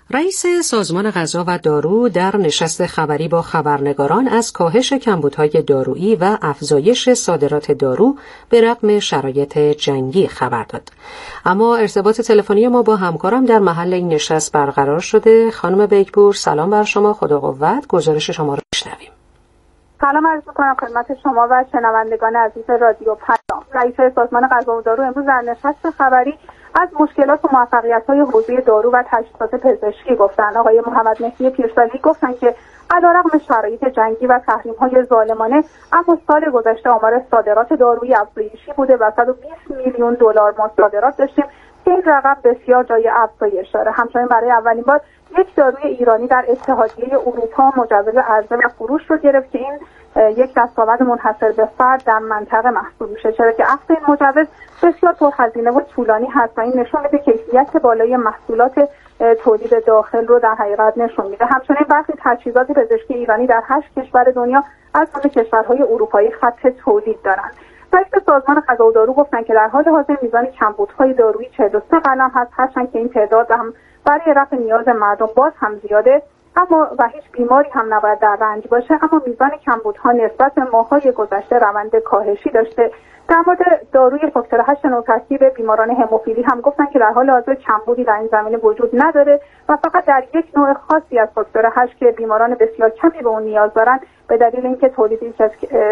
رئیس سازمان غذا و دارو در نشست خبری با خبرنگاران از کاهش کمبودهای دارویی و افزایش صادرات دارو به رغم شرایط جنگی خبر داد. اما ارتباط تلفنی ما با همکارم در محل این نشست برقرار شده. خانم بیکپور، سلام بر شما، خدا قوت. گزارش شما را بشنویم. سلام عرض می‌کنم خدمت شما و شنوندگان عزیز رادیو پیام. رئیس سازمان غذا و دارو امروز در نشست خبری از مشکلات و موفقیت‌های حوزه دارو و تجهیزات پزشکی گفتند. آقای محمد مهدی پیرسالی گفتند که علیرغم شرایط جنگی و تحریم‌های ظالمانه، اما سال گذشته آمار صادرات دارویی افزایشی بوده و 120 میلیون دلار ما صادرات داشتیم که این رقم بسیار جای افزایش داره. همچنین برای اولین بار یک داروی ایرانی در اتحادیه اروپا مجوز عرضه و فروش رو گرفت که این یک دستاورد منحصر به فرد در منطقه محسوب میشه، چرا که عقد این مجوز بسیار پرهزینه و طولانی هست و این نشون میده کیفیت بالای محصولات تولید داخل رو در حقیقت نشون میده. همچنین برخی تجهیزات پزشکی ایرانی در 8 کشور دنیا از جمله کشورهای اروپایی خط تولید دارند. رئیس سازمان غذا و دارو گفتن که در حال حاضر میزان کمبودهای دارویی 43 قلم هست، هرچند که این تعداد هم برای رفع نیاز مردم باز هم زیاده اما و هیچ بیماری هم نباید در رنج باشه، اما میزان کمبودها نسبت به ماه‌های گذشته روند کاهشی داشته. در مورد داروی فاکتور 8 نوترکیب بیماران هموفیلی هم گفتن که در حال حاضر کمبودی در این زمینه وجود نداره و فقط در یک نوع خاصی از فاکتور 8 که بیماران بسیار کمی به اون نیاز دارن به دلیل اینکه تولیدی از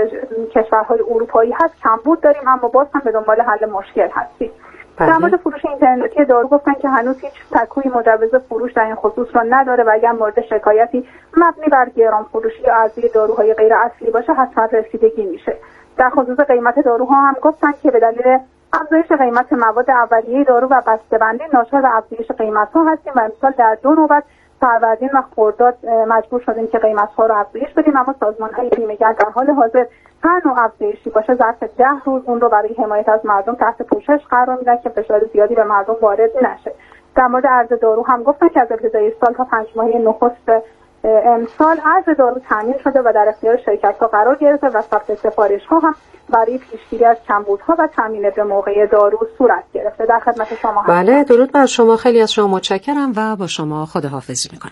کشورهای اروپایی هست کمبود داریم، اما باز هم به دنبال حل مشکل هستیم. در مورد فروش اینترنتی دارو گفتن که هنوز هیچ سکوی مجوز فروش در این خصوص را نداره و اگر مورد شکایتی مبنی بر گران فروشی یا عرضه داروهای غیر اصلی باشه حتما رسیدگی میشه. در خصوص قیمت داروها هم گفتن که به دلیل افزایش قیمت مواد اولیه دارو و بسته‌بندی ناشر از افزایش قیمت‌ها هستیم و امسال در 2 نوبت فروردین و خرداد مجبور شدیم که قیمت‌ها رو افزایش بدیم، اما سازمان‌های بیمه‌گر در حال حاضر هر نوع افزایشی باشه ظرف 10 روز اون رو برای حمایت از مردم تحت پوشش قرار میدن که فشار زیادی به مردم وارد نشه. در مورد عرضه دارو هم گفتن که از ابتدای سال تا 5 ماهه نخست امسال عرضه دارو تامین شده و در اختیار شرکت‌ها قرار گرفته و ثبت سفارش‌ها هم برای پیشگیری از کمبودها و تامین به موقع دارو صورت گرفته. در خدمت شما هستم. بله، درود بر شما. خیلی از شما متشکرم و با شما خداحافظی می‌کنم.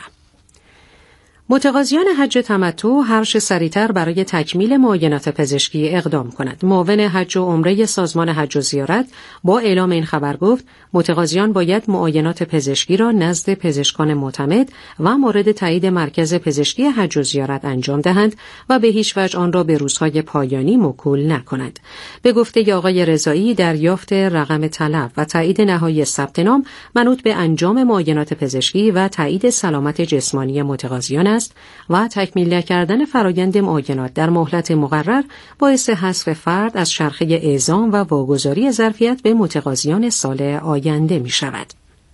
متقاضیان حج تمتع هر چه سریعتر برای تکمیل معاینات پزشکی اقدام کنند. معاون حج و عمره سازمان حج و زیارت با اعلام این خبر گفت متقاضیان باید معاینات پزشکی را نزد پزشکان معتمد و مورد تایید مرکز پزشکی حج و زیارت انجام دهند و به هیچ وجه آن را به روزهای پایانی موکول نکنند. به گفته آقای رضایی دریافت رقم طلب و تایید نهایی ثبت نام منوط به انجام معاینات پزشکی و تایید سلامت جسمانی متقاضیان است و تکمیل کردن فرایند معاینات در مهلت مقرر باعث حذف فرد از چرخه اعزام و واگذاری ظرفیت به متقاضیان سال آینده می شود.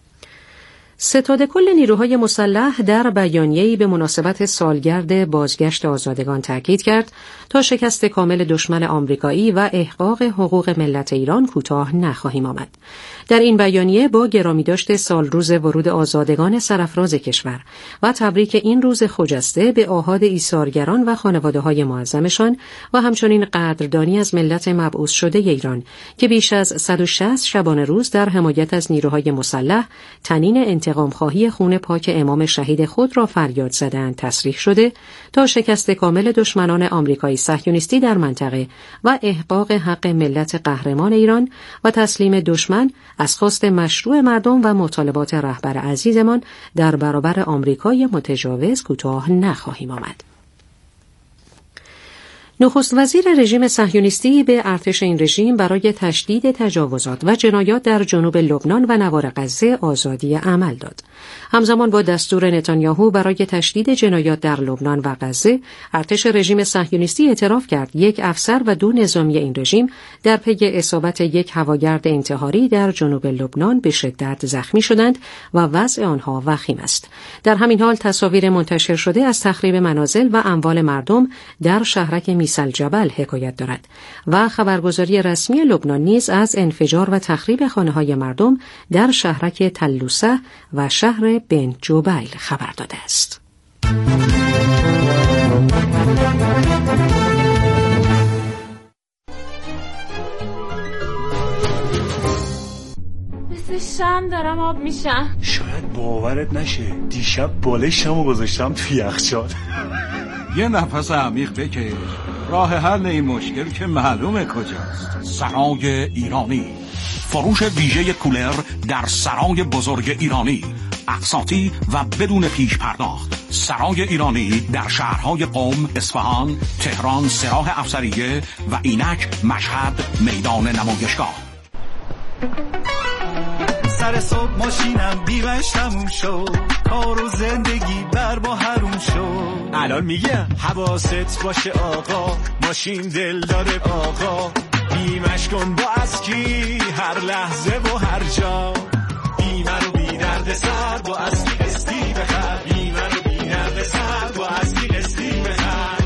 ستاد کل نیروهای مسلح در بیانیه‌ای به مناسبت سالگرد بازگشت آزادگان تاکید کرد تا شکست کامل دشمن آمریکایی و احقاق حقوق ملت ایران کوتاه نخواهیم آمد. در این بیانیه با گرامیداشت سال روز ورود آزادگان سرافراز کشور و تبریک این روز خجسته به آحاد ایثارگران و خانواده‌های معظمشان و همچنین قدردانی از ملت مبعوث شده ایران که بیش از 160 شبانه روز در حمایت از نیروهای مسلح تنین انتقام‌خواهی خون پاک امام شهید خود را فریاد زدند تصریح شده تا شکست کامل دشمنان آمریکایی صهیونیستی در منطقه و احقاق حق ملت قهرمان ایران و تسلیم دشمن از خواست مشروع مردم و مطالبات رهبر عزیزمان در برابر آمریکای متجاوز کوتاه نخواهیم آمد. نخست وزیر رژیم صهیونیستی به ارتش این رژیم برای تشدید تجاوزات و جنایات در جنوب لبنان و نوار غزه آزادی عمل داد. همزمان با دستور نتانیاهو برای تشدید جنایات در لبنان و غزه، ارتش رژیم صهیونیستی اعتراف کرد یک افسر و 2 نظامی این رژیم در پی اصابت یک هواگرد انتحاری در جنوب لبنان به شدت زخمی شدند و وضع آنها وخیم است. در همین حال تصاویر منتشر شده از تخریب منازل و اموال مردم در شهرک میسل جبل حکایت دارد و خبرگزاری رسمی لبنان نیز از انفجار و تخریب خانه‌های مردم در شهرک تلوسه و شهر بن جبیل خبر داده است. مثل شم دارم آب میشم. شاید شاید باورت نشه دیشب بالشمو گذاشتم تو یخچال. یه نفس عمیق بکش، راه حل این مشکل که معلومه کجاست. سرای ایرانی، فروش ویژه کولر در سرای بزرگ ایرانی، اقساطی و بدون پیش پرداخت. سرای ایرانی در شهرهای قم، اصفهان، تهران، سراح افسریه و اینک مشهد میدان نمایشگاه. سر صبح ماشینم بیمش تموم شد، کار و زندگی بر با حروم شد. الان میگم حواست باشه آقا، ماشین دل داره آقا. بیمش کن با اسکی هر لحظه و هر جا. بیمه رو بی درد سر با اسکی قسطی بخر. بیمه رو بی درد سر با اسکی قسطی بخر.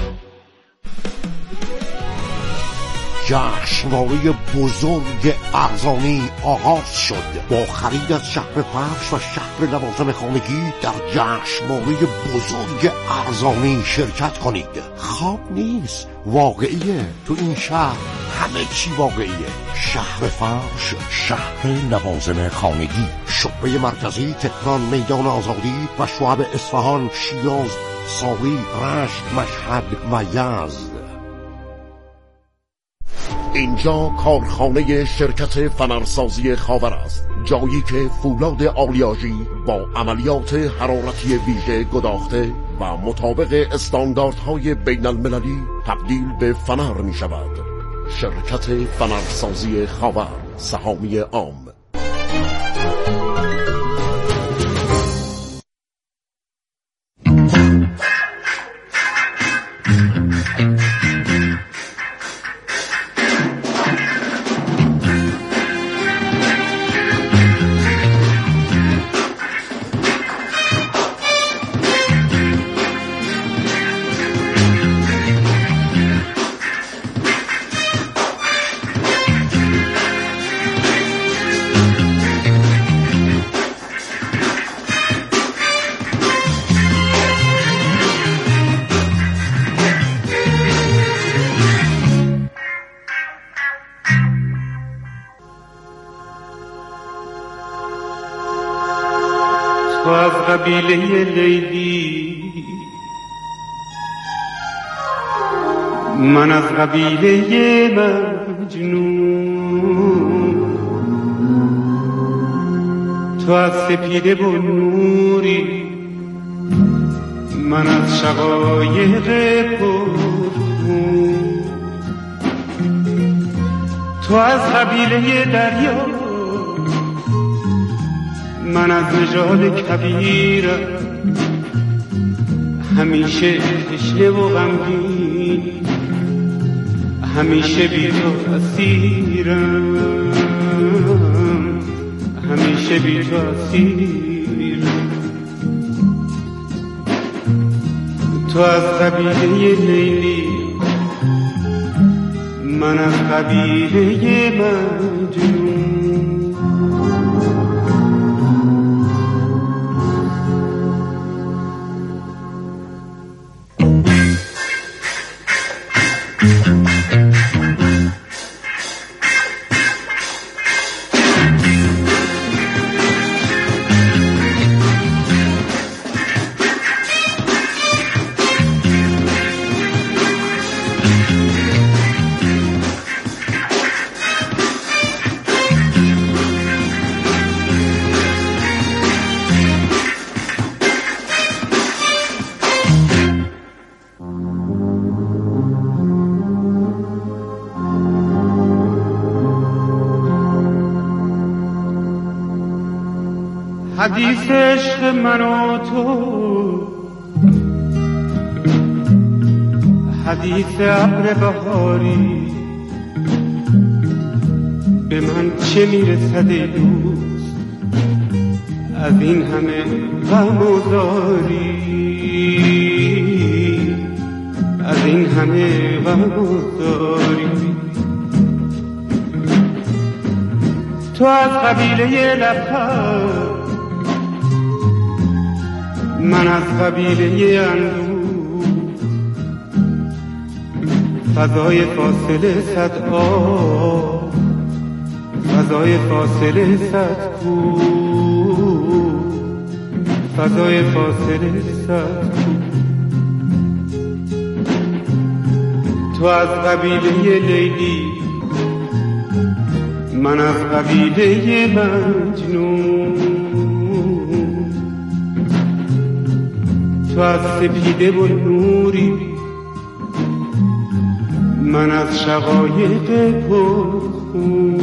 جشنواره بزرگ ارزانی آغاز شد. با خرید از شهر فرش و شهر لوازم خانگی در جشنواره بزرگ ارزانی شرکت کنید. خواب نیست، واقعیه. تو این شهر همه چی واقعیه. شهر فرش، شهر لوازم خانگی، شعبه مرکزی تهران، میدان آزادی و شعب اصفهان، شیراز، ساوی، رشت، مشهد و یزد. اینجا کارخانه شرکت فنرسازی خاور است، جایی که فولاد آلیاژی با عملیات حرارتی ویژه گداخته و مطابق استانداردهای بین المللی تبدیل به فنر می شود. شرکت فنرسازی خاور، سهامی عام. تو از قبیله لیلی، من از قبیله مجنون. تو از سپیده و نوری، من از شقایق پرخون. تو از قبیله دریا، من از نژاد کبیر. همیشه تشنه و غمگین، همیشه بی تو اسیرم، همیشه بی تو اسیرم. تو از قبیله لیلی، من از قبیله مجنون. حدیث عشق من و تو، حدیث ابر بهاری، به من چه میرسد ای دوست از این همه غم و زاری، از این همه غم و زاری. تو از قبیله لبخند، من از قبیله اندوه. فضای فاصله صد آب، فضای فاصله صد کوه، فضای فاصله سخت. تو از قبیله لیلی، من از قبیله مجنون. تو از سپیده و نوری، من از شقایق پرخون.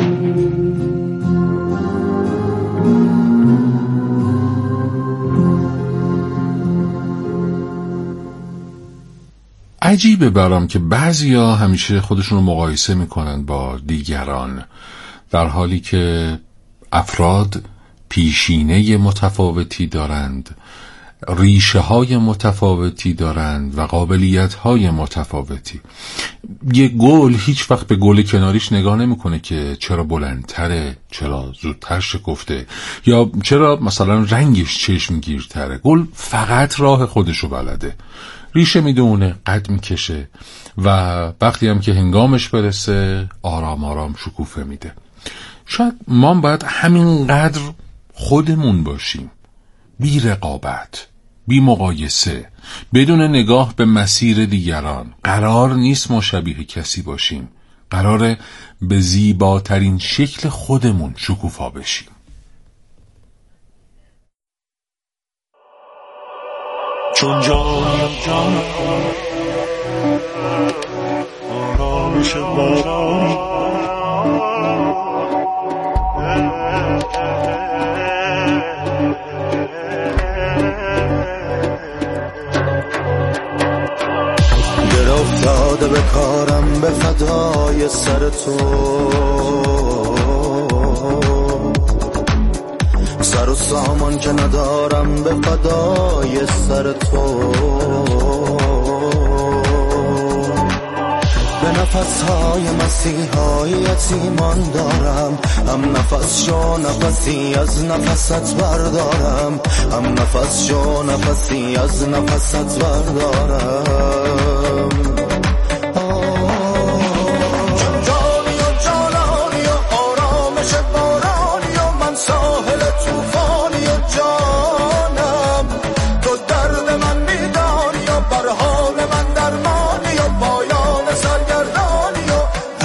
عجیبه برام که بعضیا همیشه خودشون رو مقایسه میکنن با دیگران، در حالی که افراد پیشینه متفاوتی دارند، ریشه های متفاوتی دارند و قابلیت های متفاوتی. یه گل هیچ وقت به گل کناریش نگاه نمیکنه که چرا بلندتره، چرا زودتر شکفته، یا چرا مثلا رنگش چشمگیرتره. گل فقط راه خودشو بلده، ریشه میدونه، قد میکشه و وقتی هم که هنگامش برسه آرام آرام شکوفه میده. شاید ما باید همینقدر خودمون باشیم، بی رقابت، بی مقایسه، بدون نگاه به مسیر دیگران. قرار نیست ما شبیه کسی باشیم، قراره به زیباترین شکل خودمون شکوفا بشیم. چون جانم آرامش بارانی، دل افتاده به کارم به فدای سر تو، سر و سامان که ندارم به فدای سر تو. به نفسهای مسیحای یتیمان دارم، هم نفس شو نفسی از نفست بردارم، هم نفس شو نفسی از نفست بردارم. جانی و جانانی و آرامش بارانی و من ساحل توفانی و جانم، تو درد من میدانی و بر حال من درمانی و پایان سرگردانی و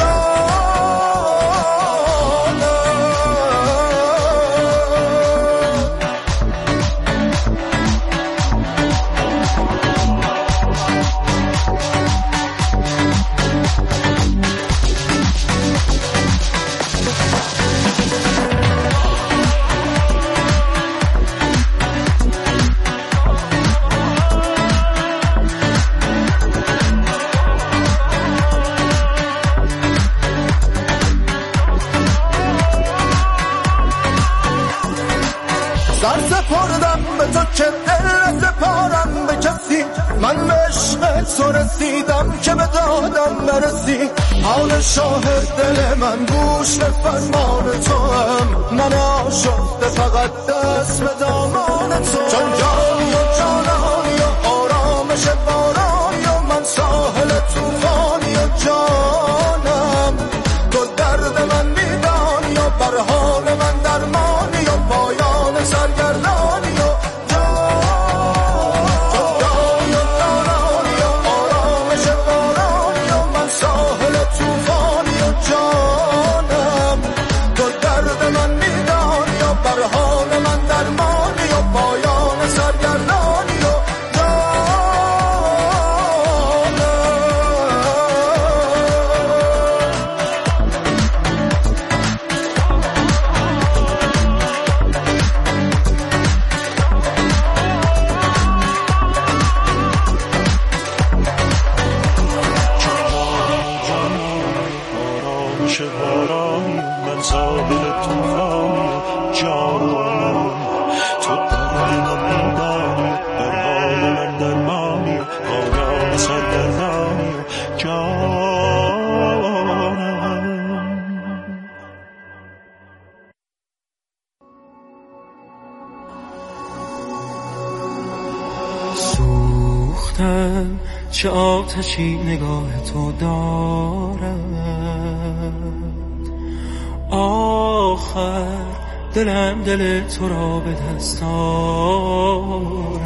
من به عشق تو رسیدم که به دادم برسی. حال شاهد دل من گوش به فرمان تو هم، من آشفته فقط دست به دامان تو. چون جانی و جانانی و آرامش بارانی و من ساحل توفانی و جانم، تو درد من میدانی و بر حال من درمانی و پایان سرگردانی و چه آتشی نگاه تو دارد، آخر دلم دل تو را به دست آرد.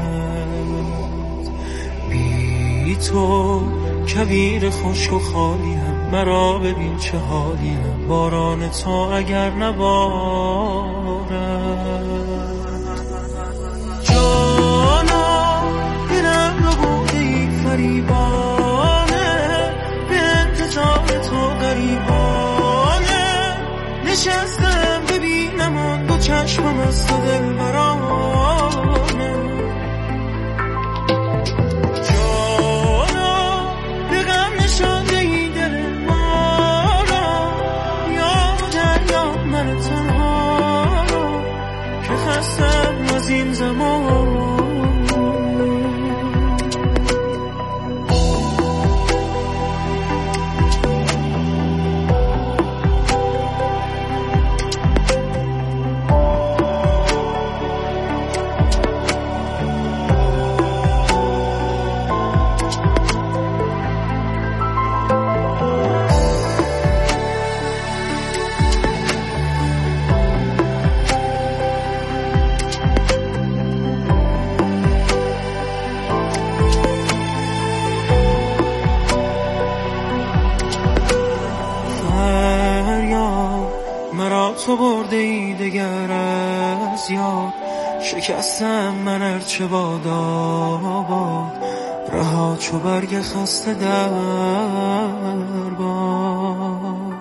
بی تو کویر خشک و خالیم، مرا ببین چه حالیم، باران تو اگر نبارد. جانا دلم رو بودی فریبانه، به انتظار تو غریبانه، نشستم ببینم آن دو چشمم از تو دلبرانه. جانا به غم نشانده این دل ما را، یا دریا من تنها را که خستم از این زمان. تو برده ای دگر از یاد، شکستم من ارچه باد آباد، رها چو برگ خسته در باد.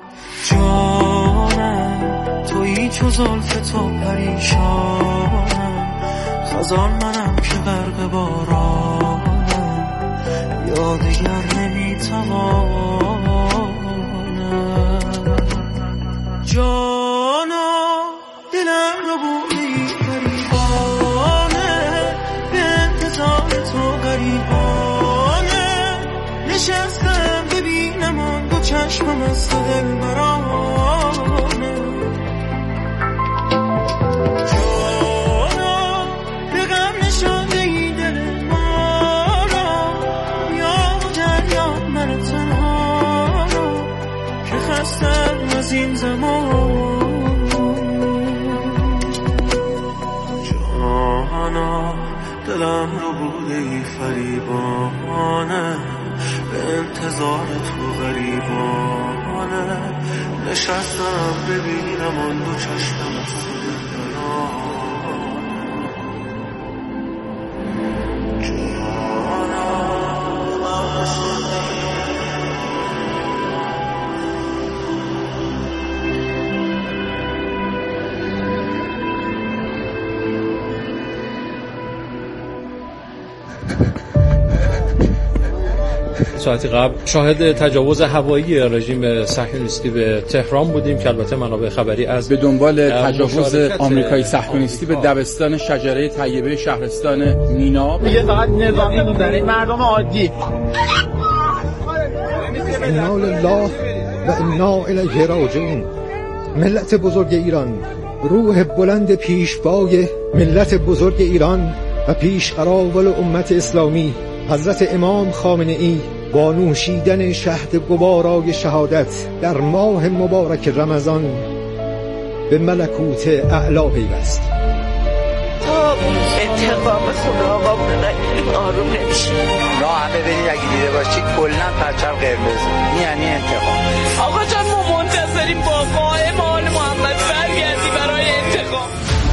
جانم تویی چو زلف تو پریشانم، خزان منم که غرق بارانم، یا دگر نمیتوانم. جانا دلم رو بودی فریبانه، به انتظار تو غریبانه، نشستم ببینم آن دو چشمم از تو دلبرانه. جانا به غم نشانده این دل ما را، یا دریا من تنها را که خستم از این زمان. جانا دلم رو بوده ای فریبانه، به انتظار تو غریبانه، نشستم ببینم آن دو چشمم از تو ساعتی قبل شاهد تجاوز هوایی رژیم صهیونیستی به تهران بودیم که البته منابع خبری از به دنبال تجاوز آمریکایی صهیونیستی به دبستان شجره طیبه شهرستان مینا. میگه فقط نظامی بودن مردم عادی. انا لله و انا الیه راجعون. ملت بزرگ ایران، روح بلند پیشوای ملت بزرگ ایران و پیشقراول امت اسلامی حضرت امام خامنه ای با نوشیدن شهد گوارای شهادت در ماه مبارک رمضان به ملکوت اعلا پیوست. تا انتقام خدا آقا نگیریم آروم نمیشیم. راه همه برید اگه دیده باشید کلن پرچم قرمز یعنی انتقام. آقا جان ما منتظریم با قائم آل محمد برگردی برای انتقام.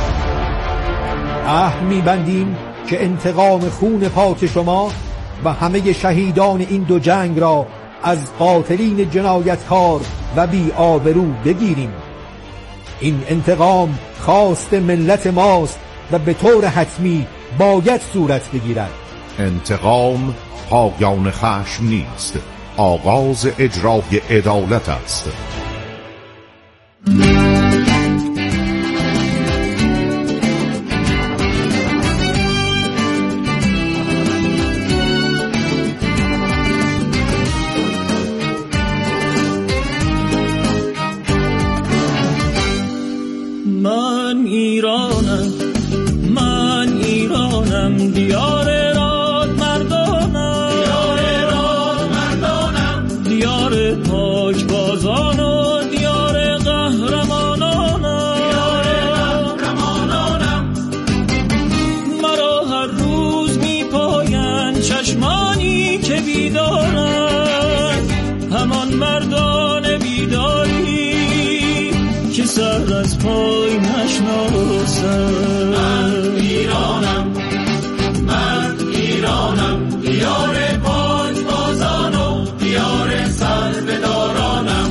عهد می‌بندیم که انتقام خون پاک شما و همه شهیدان این دو جنگ را از قاتلین جنایتکار و بی آبرو بگیریم. این انتقام خواست ملت ماست و به طور حتمی باید صورت بگیرد. انتقام پایان خشم نیست، آغاز اجرای عدالت است. من ایرانم دیار راد مردانم، دیار پاک بازانم، میرسد. من ایرانم، من ایرانم، دیار پاکبازان و دیار سربدارانم.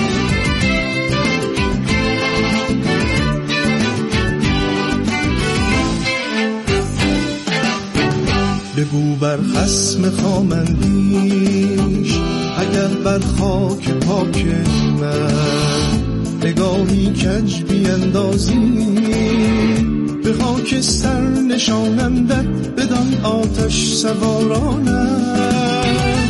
بگو بر خصم خامندیش اگر بر خاک پاک من نگاهی کج بیندازی، به خاک سر نشانندت بدان آتش سوارانم.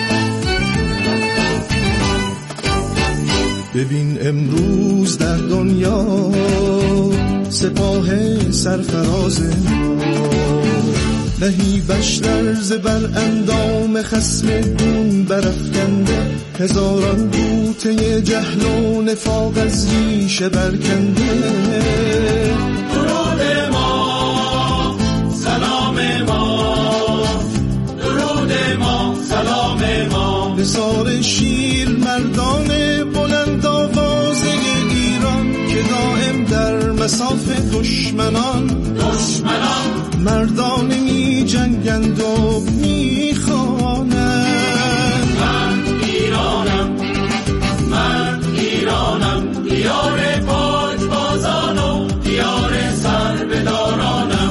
ببین امروز در دنیا سپاه سرفراز ما، نهیبش لرز بر اندام خصم گون برافکنده، هزاران بوته جهل و نفاق از ریشه برکنده. درود ما سلام ما، درود ما سلام ما، نثار شیر مردان بلند آوازه ایران که دائم در مصاف دشمنان مردان می جنگند و می خوانند. من ایرانم، من ایرانم، دیار پاکبازان و دیار سربدارانم.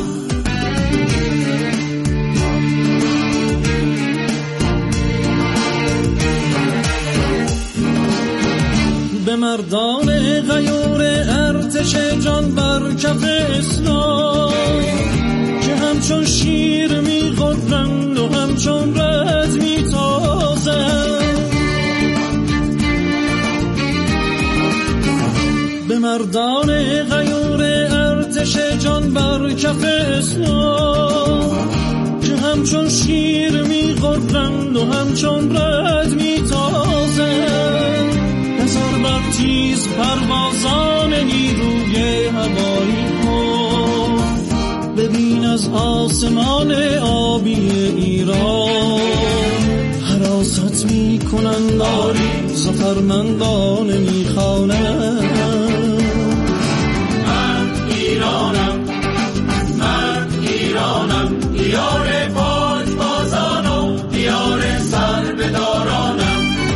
به مردان غیور ارتش جان بر کف اسلام که همچون شیر می‌غرند و همچون رد می‌تازند، به مردان غیور ارتش جان بر کف اسلام که همچون شیر می‌غرند و همچون رد می‌تازند. هزار بر تیز پروازان نیروی هوایی ها، ببین از آسمان آبی ایران حراست می کنند، ظفرمندانه می خوانند. من ایرانم، من ایرانم، دیار پاکبازان و دیار سربدارانم.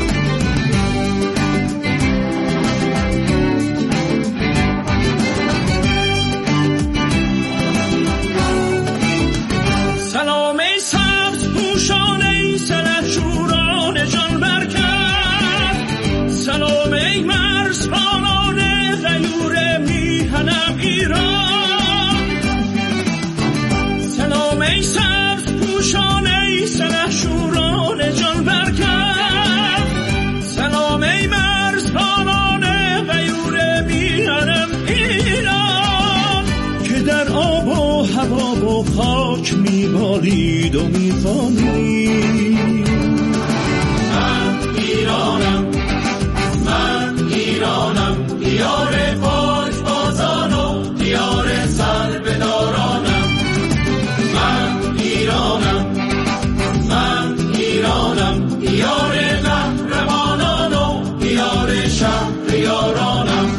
خاک میبارید و میخوانید. من ایرانم، من ایرانم، دیار پاکبازان و دیار سربدارانم. من ایرانم، من ایرانم، دیار قهرمانان و دیار شهریارانم.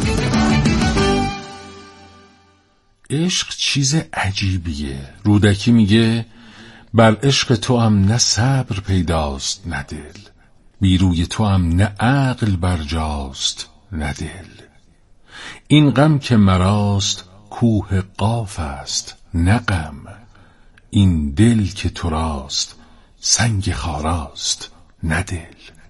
عشق چیز عجیبیه. رودکی میگه بر عشق تو هم نه صبر پیداست نه دل، بی روی تو هم نه عقل برجاست نه دل. این غم که مراست کوه قاف است نه غم، این دل که تو راست سنگ خاراست نه دل.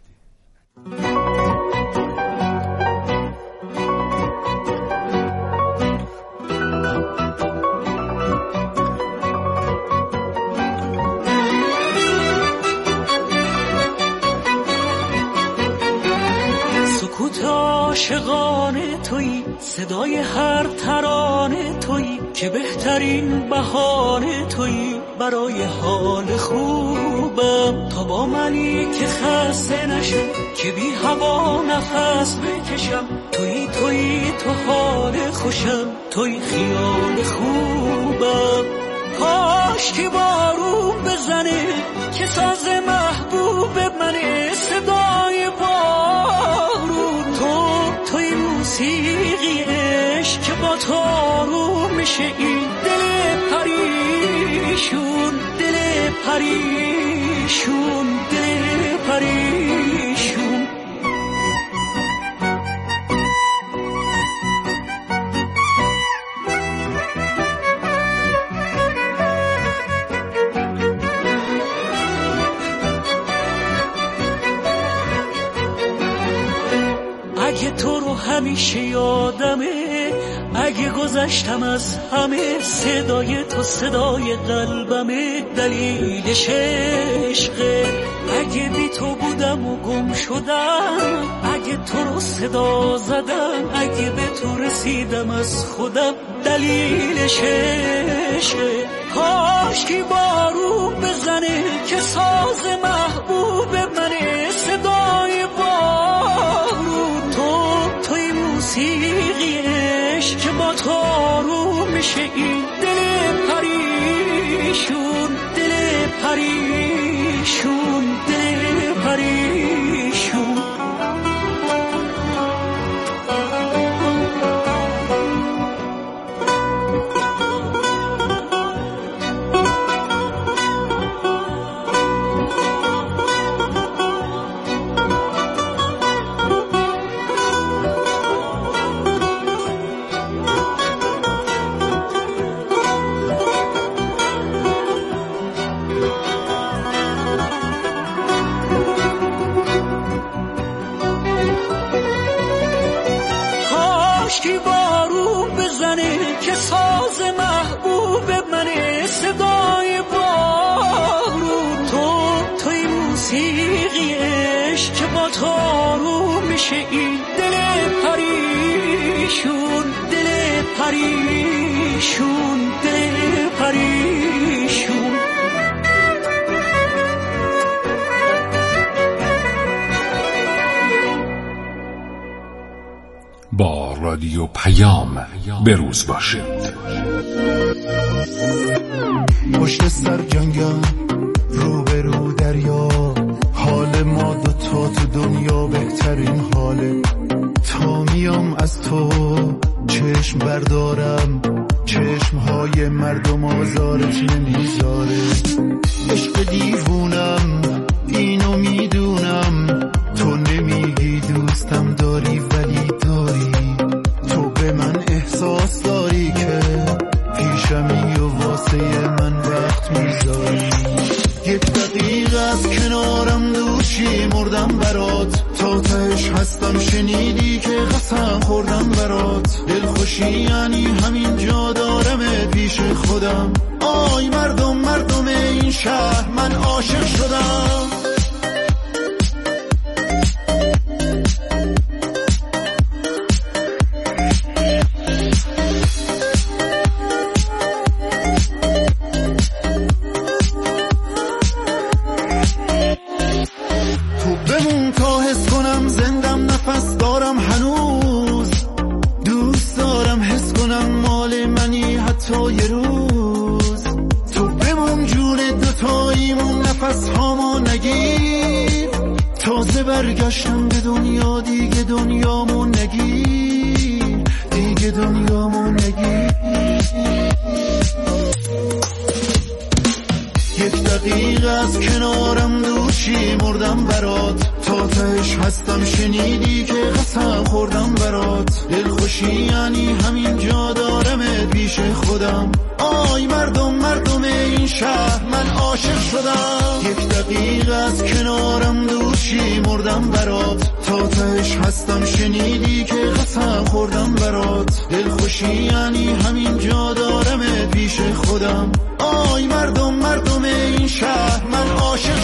عاشقانه تویی، صدای هر ترانه تویی، که بهترین بهانه تویی برای حال خوبم. تا با منی که خسته نشم، که بی هوا نفس بکشم، تویی تو حال خوشم، تویی خیال خوبم. کاش که بارون بزنه که ساز محبوب منه، صدای بارون توی موسیقی عشق که با تو آروم میشم. میشه این دل پریشون، دل پریشون، دل پریشون. اگه تو رو همیشه یادمه، اگه گذشتم از همه، صدای تو صدای قلبمه، دلیلش عشقه. اگه بی تو بودم و گم شدم، اگه تو رو صدا زدم، اگه به تو رسیدم از خودم، دلیلش عشقه. کاش که بارون بزنه که ساز محبوب منه، صدای بارون توی موسیقیش که با تو آروم میشه این دل پریشون، دل پریشون، دل پریشون. این دل پریشون، دل پریشون، دل پریشون. با رادیو پیام بروز باشید. پشت سر جنگم روبرو دریا، حال ما دوتا تو دنیا بهترین حاله. تا میام از تو چشم بردارم، چشمهای مردم آزارت نمیذاره. عشق دیوونم اینو میدونم، تو نمیگی دوستم داری ولی داری. تو به من احساس داری که پیشمی و واسه من وقت میذاری. یک دقیقه از کنارم دوشی مردم برات، تا تهش هستم شنیدی که قسم خوردم برات. دلخوشی یعنی همین جا دارم پیش خودم. آی مردم مردم این شهر من عاشق شدم. برگشتم به دنیا دیگه دنیامو نگیر، دیگه دنیامو نگیر. یک دقیقه از کنارم دوشی مردم برات، تا تهش هستم شنیدی که قسم خوردم برات. دلخوشی یعنی همین جا دارم پیش خودم. آی مردم مردم این شهر من عاشق شدم. یک دقیقه از کنارم دوشی مردم برات، تا تهش هستم شنیدی که قسم خوردم برات. دلخوشی یعنی همین جا دارم پیش خودم. آی مردم مردم این شهر من عاشق